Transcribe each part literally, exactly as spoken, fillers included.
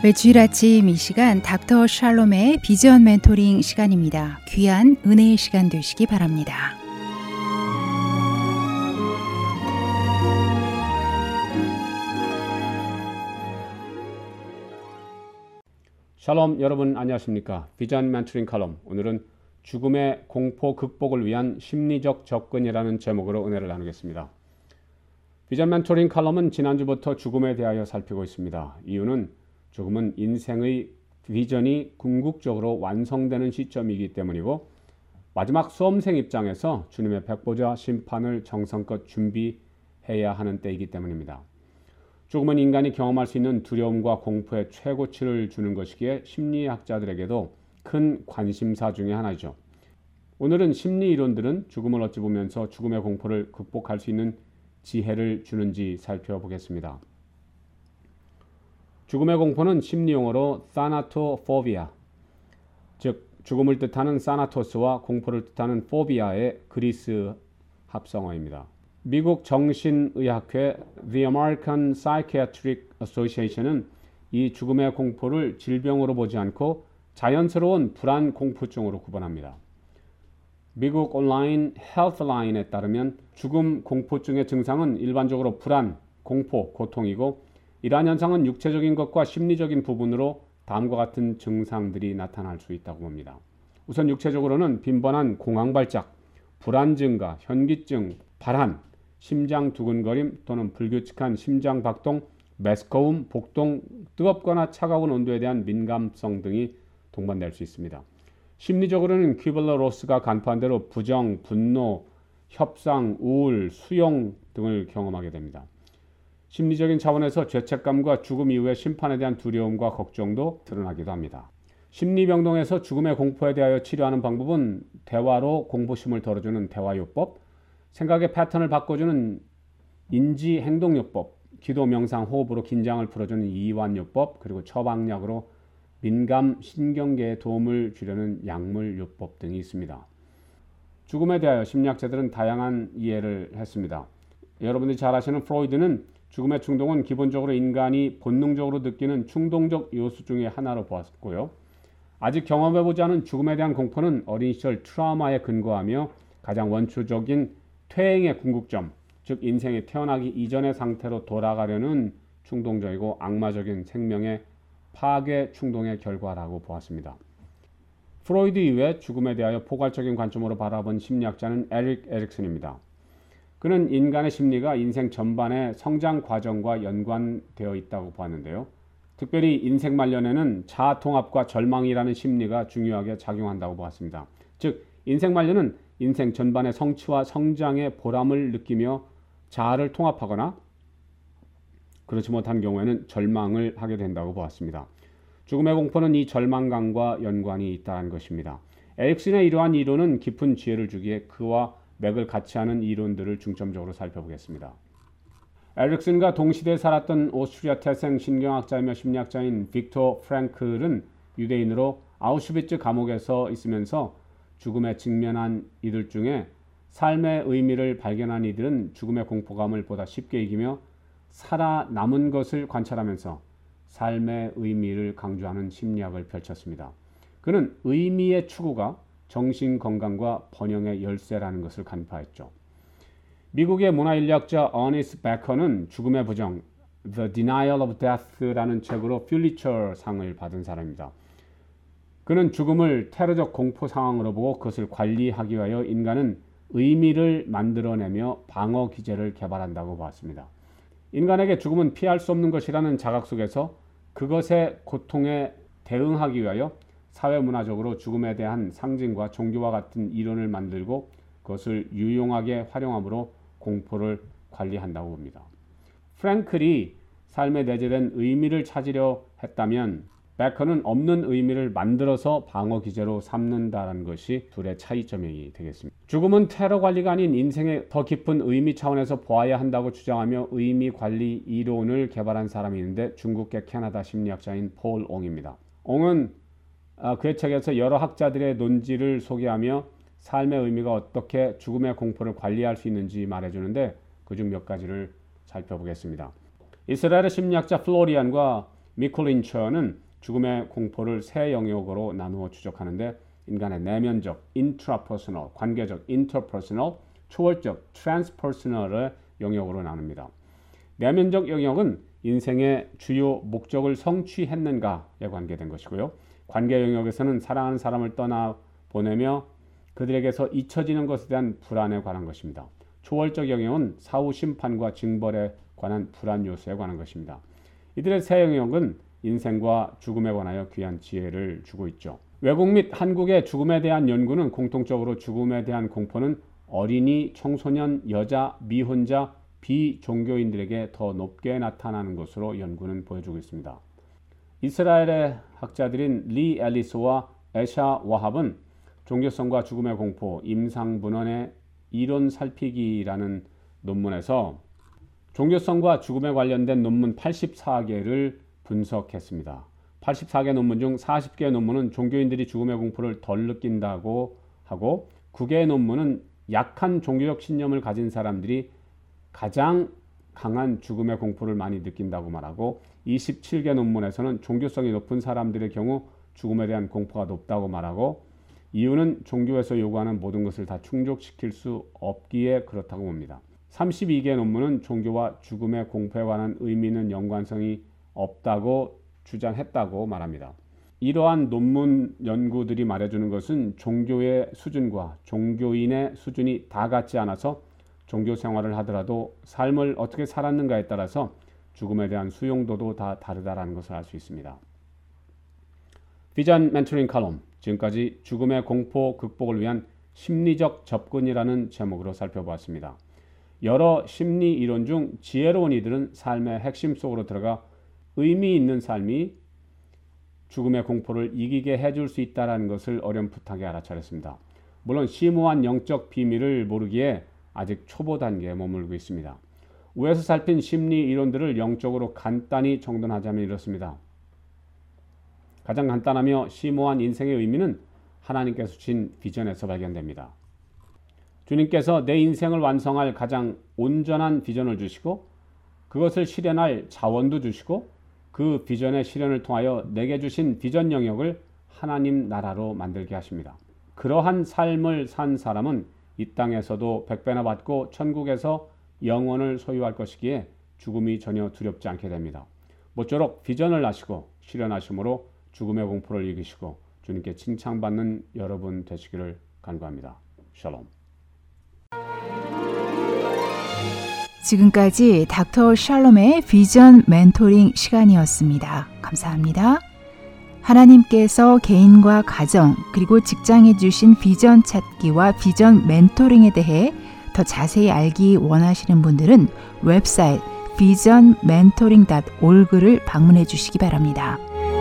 매주일 아침 이 시간 닥터 샬롬의 비전 멘토링 시간입니다. 귀한 은혜의 시간 되시기 바랍니다. 샬롬 여러분 안녕하십니까? 비전 멘토링 칼럼 오늘은 죽음의 공포 극복을 위한 심리적 접근이라는 제목으로 은혜를 나누겠습니다. 비전 멘토링 칼럼은 지난주부터 죽음에 대하여 살피고 있습니다. 이유는 죽음은 인생의 비전이 궁극적으로 완성되는 시점이기 때문이고 마지막 수험생 입장에서 주님의 백보자 심판을 정성껏 준비해야 하는 때이기 때문입니다. 죽음은 인간이 경험할 수 있는 두려움과 공포의 최고치를 주는 것이기에 심리학자들에게도 큰 관심사 중의 하나이죠. 오늘은 심리 이론들은 죽음을 어찌 보면서 죽음의 공포를 극복할 수 있는 지혜를 주는지 살펴보겠습니다. 죽음의 공포는 심리용어로 타나토포비아, 즉 죽음을 뜻하는 사나토스와 공포를 뜻하는 포비아의 그리스 합성어입니다. 미국 정신의학회 The American Psychiatric Association은 이 죽음의 공포를 질병으로 보지 않고 자연스러운 불안 공포증으로 구분합니다. 미국 온라인 헬스라인에 따르면 죽음 공포증의 증상은 일반적으로 불안, 공포, 고통이고 이러한 현상은 육체적인 것과 심리적인 부분으로 다음과 같은 증상들이 나타날 수 있다고 봅니다. 우선 육체적으로는 빈번한 공황발작, 불안 증가, 현기증, 발한, 심장 두근거림 또는 불규칙한 심장 박동, 메스꺼움, 복동, 뜨겁거나 차가운 온도에 대한 민감성 등이 동반될 수 있습니다. 심리적으로는 퀴블러-로스가 간파한 대로 부정, 분노, 협상, 우울, 수용 등을 경험하게 됩니다. 심리적인 차원에서 죄책감과 죽음 이후의 심판에 대한 두려움과 걱정도 드러나기도 합니다. 심리병동에서 죽음의 공포에 대하여 치료하는 방법은 대화로 공포심을 덜어주는 대화요법, 생각의 패턴을 바꿔주는 인지행동요법, 기도, 명상, 호흡으로 긴장을 풀어주는 이완요법, 그리고 처방약으로 민감 신경계에 도움을 주려는 약물요법 등이 있습니다. 죽음에 대하여 심리학자들은 다양한 이해를 했습니다. 여러분들이 잘 아시는 프로이드는 죽음의 충동은 기본적으로 인간이 본능적으로 느끼는 충동적 요소 중의 하나로 보았고요. 아직 경험해보지 않은 죽음에 대한 공포는 어린 시절 트라우마에 근거하며 가장 원초적인 퇴행의 궁극점, 즉 인생이 태어나기 이전의 상태로 돌아가려는 충동적이고 악마적인 생명의 파괴 충동의 결과라고 보았습니다. 프로이드 이후에 죽음에 대하여 포괄적인 관점으로 바라본 심리학자는 에릭 에릭슨입니다. 그는 인간의 심리가 인생 전반의 성장 과정과 연관되어 있다고 보았는데요. 특별히 인생 말년에는 자아 통합과 절망이라는 심리가 중요하게 작용한다고 보았습니다. 즉 인생 말년은 인생 전반의 성취와 성장의 보람을 느끼며 자아를 통합하거나 그렇지 못한 경우에는 절망을 하게 된다고 보았습니다. 죽음의 공포는 이 절망감과 연관이 있다는 것입니다. 에릭슨의 이러한 이론은 깊은 지혜를 주기에 그와 맥을 같이 하는 이론들을 중점적으로 살펴보겠습니다. 에릭슨과 동시대에 살았던 오스트리아 태생 신경학자이며 심리학자인 빅토 프랭클은 유대인으로 아우슈비츠 감옥에서 있으면서 죽음에 직면한 이들 중에 삶의 의미를 발견한 이들은 죽음의 공포감을 보다 쉽게 이기며 살아남은 것을 관찰하면서 삶의 의미를 강조하는 심리학을 펼쳤습니다. 그는 의미의 추구가 정신건강과 번영의 열쇠라는 것을 간파했죠. 미국의 문화인류학자 어니스트 베커는 죽음의 부정, The Denial of Death라는 책으로 퓰리처 상을 받은 사람입니다. 그는 죽음을 테러적 공포 상황으로 보고 그것을 관리하기 위하여 인간은 의미를 만들어내며 방어 기제를 개발한다고 보았습니다. 인간에게 죽음은 피할 수 없는 것이라는 자각 속에서 그것의 고통에 대응하기 위하여 사회문화적으로 죽음에 대한 상징과 종교와 같은 이론을 만들고 그것을 유용하게 활용함으로 공포를 관리한다고 봅니다. 프랭클이 삶에 내재된 의미를 찾으려 했다면 베커는 없는 의미를 만들어서 방어 기제로 삼는다는 것이 둘의 차이점이 되겠습니다. 죽음은 테러 관리가 아닌 인생의 더 깊은 의미 차원에서 보아야 한다고 주장하며 의미 관리 이론을 개발한 사람이 있는데 중국계 캐나다 심리학자인 폴 옹입니다. 옹은 그의 책에서 여러 학자들의 논지를 소개하며 삶의 의미가 어떻게 죽음의 공포를 관리할 수 있는지 말해주는데 그중 몇 가지를 살펴보겠습니다. 이스라엘의 심리학자 플로리안과 미콜린처는 죽음의 공포를 세 영역으로 나누어 추적하는데 인간의 내면적, intrapersonal, 관계적, interpersonal, 초월적, transpersonal의 영역으로 나눕니다. 내면적 영역은 인생의 주요 목적을 성취했는가에 관계된 것이고요. 관계 영역에서는 사랑하는 사람을 떠나보내며 그들에게서 잊혀지는 것에 대한 불안에 관한 것입니다. 초월적 영역은 사후 심판과 징벌에 관한 불안 요소에 관한 것입니다. 이들의 세 영역은 인생과 죽음에 관하여 귀한 지혜를 주고 있죠. 외국 및 한국의 죽음에 대한 연구는 공통적으로 죽음에 대한 공포는 어린이, 청소년, 여자, 미혼자, 비종교인들에게 더 높게 나타나는 것으로 연구는 보여주고 있습니다. 이스라엘의 학자들인 리 앨리스와 에샤 와합은 종교성과 죽음의 공포, 임상분원의 이론 살피기라는 논문에서 종교성과 죽음에 관련된 논문 팔십사 개를 분석했습니다. 팔십사 개 논문 중 사십 개 논문은 종교인들이 죽음의 공포를 덜 느낀다고 하고 구 개의 논문은 약한 종교적 신념을 가진 사람들이 가장 강한 죽음의 공포를 많이 느낀다고 말하고 이십칠 개 논문에서는 종교성이 높은 사람들의 경우 죽음에 대한 공포가 높다고 말하고 이유는 종교에서 요구하는 모든 것을 다 충족시킬 수 없기에 그렇다고 봅니다. 삼십이 개 논문은 종교와 죽음의 공포에 관한 의미 있는 연관성이 없다고 주장했다고 말합니다. 이러한 논문 연구들이 말해주는 것은 종교의 수준과 종교인의 수준이 다 같지 않아서 종교 생활을 하더라도 삶을 어떻게 살았는가에 따라서 죽음에 대한 수용도도 다 다르다는 것을 알 수 있습니다. 비전 멘토링 칼럼, 지금까지 죽음의 공포 극복을 위한 심리적 접근이라는 제목으로 살펴보았습니다. 여러 심리 이론 중 지혜로운 이들은 삶의 핵심 속으로 들어가 의미 있는 삶이 죽음의 공포를 이기게 해줄 수 있다는 것을 어렴풋하게 알아차렸습니다. 물론 심오한 영적 비밀을 모르기에 아직 초보 단계에 머물고 있습니다. 위에서 살핀 심리 이론들을 영적으로 간단히 정돈하자면 이렇습니다. 가장 간단하며 심오한 인생의 의미는 하나님께서 주신 비전에서 발견됩니다. 주님께서 내 인생을 완성할 가장 온전한 비전을 주시고 그것을 실현할 자원도 주시고 그 비전의 실현을 통하여 내게 주신 비전 영역을 하나님 나라로 만들게 하십니다. 그러한 삶을 산 사람은 이 땅에서도 백배나 받고 천국에서 영원을 소유할 것이기에 죽음이 전혀 두렵지 않게 됩니다. 모쪼록 비전을 아시고 실현하심으로 죽음의 공포를 이기시고 주님께 칭찬받는 여러분 되시기를 간구합니다. 샬롬. 지금까지 닥터 샬롬의 비전 멘토링 시간이었습니다. 감사합니다. 하나님께서 개인과 가정 그리고 직장에 주신 비전 찾기와 비전 멘토링에 대해 더 자세히 알기 원하시는 분들은 웹사이트 비전 멘토링 닷 오르그를 방문해 주시기 바랍니다.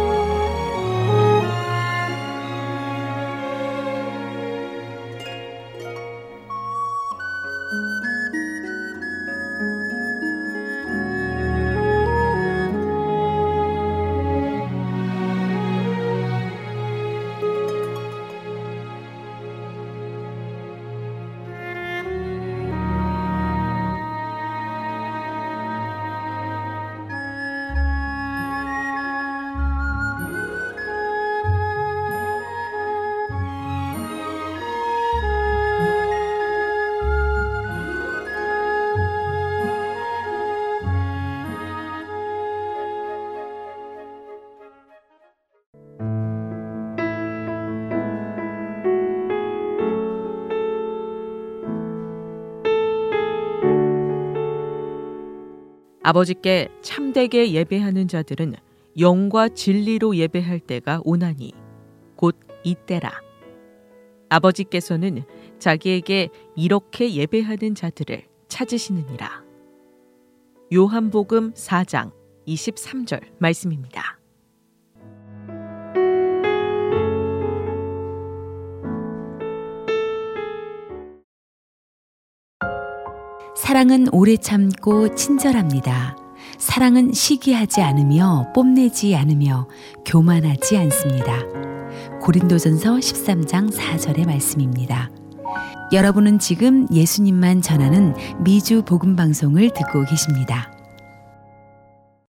아버지께 참되게 예배하는 자들은 영과 진리로 예배할 때가 오나니 곧 이때라. 아버지께서는 자기에게 이렇게 예배하는 자들을 찾으시느니라. 요한복음 사 장 이십삼 절 말씀입니다. 사랑은 오래 참고 친절합니다. 사랑은 시기하지 않으며 뽐내지 않으며 교만하지 않습니다. 고린도전서 십삼 장 사 절의 말씀입니다. 여러분은 지금 예수님만 전하는 미주 복음 방송을 듣고 계십니다.